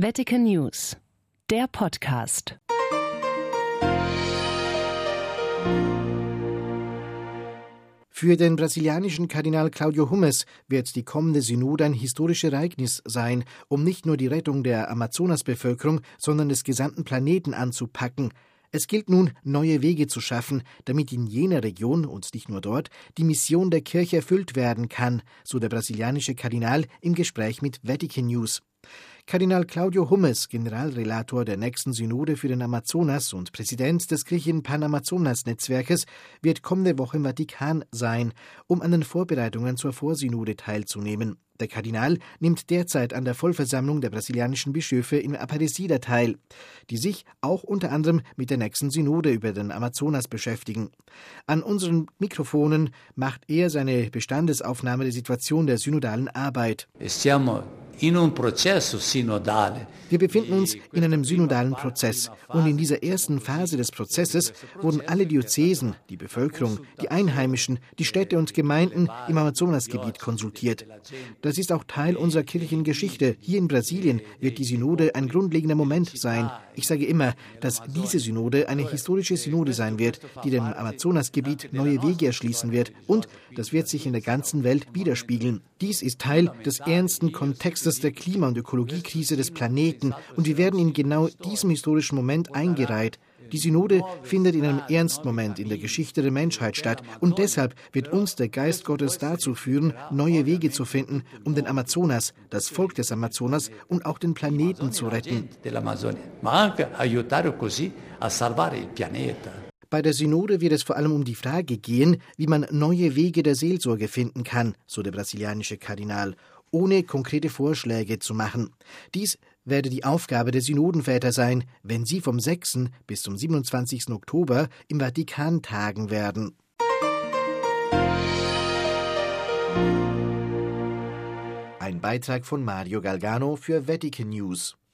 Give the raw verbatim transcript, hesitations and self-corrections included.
Vatican News, der Podcast. Für den brasilianischen Kardinal Claudio Hummes wird die kommende Synode ein historisches Ereignis sein, um nicht nur die Rettung der Amazonasbevölkerung, sondern des gesamten Planeten anzupacken. Es gilt nun, neue Wege zu schaffen, damit in jener Region und nicht nur dort die Mission der Kirche erfüllt werden kann, so der brasilianische Kardinal im Gespräch mit Vatican News. Kardinal Claudio Hummes, Generalrelator der nächsten Synode für den Amazonas und Präsident des griechischen Pan-Amazonas-Netzwerkes, wird kommende Woche im Vatikan sein, um an den Vorbereitungen zur Vorsynode teilzunehmen. Der Kardinal nimmt derzeit an der Vollversammlung der brasilianischen Bischöfe in Aparecida teil, die sich auch unter anderem mit der nächsten Synode über den Amazonas beschäftigen. An unseren Mikrofonen macht er seine Bestandesaufnahme der Situation der synodalen Arbeit. Wir befinden uns in einem synodalen Prozess und in dieser ersten Phase des Prozesses wurden alle Diözesen, die Bevölkerung, die Einheimischen, die Städte und Gemeinden im Amazonasgebiet konsultiert. Das ist auch Teil unserer kirchlichen Geschichte. Hier in Brasilien wird die Synode ein grundlegender Moment sein. Ich sage immer, dass diese Synode eine historische Synode sein wird, die dem Amazonasgebiet neue Wege erschließen wird, und das wird sich in der ganzen Welt widerspiegeln. Dies ist Teil des ernsten Kontextes der Klima- und Ökologiekrise des Planeten, und wir werden in genau diesem historischen Moment eingereiht. Die Synode findet in einem Ernstmoment in der Geschichte der Menschheit statt, und deshalb wird uns der Geist Gottes dazu führen, neue Wege zu finden, um den Amazonas, das Volk des Amazonas und auch den Planeten zu retten. Bei der Synode wird es vor allem um die Frage gehen, wie man neue Wege der Seelsorge finden kann, so der brasilianische Kardinal, ohne konkrete Vorschläge zu machen. Dies werde die Aufgabe der Synodenväter sein, wenn sie vom sechsten bis zum siebenundzwanzigsten Oktober im Vatikan tagen werden. Ein Beitrag von Mario Galgano für Vatican News.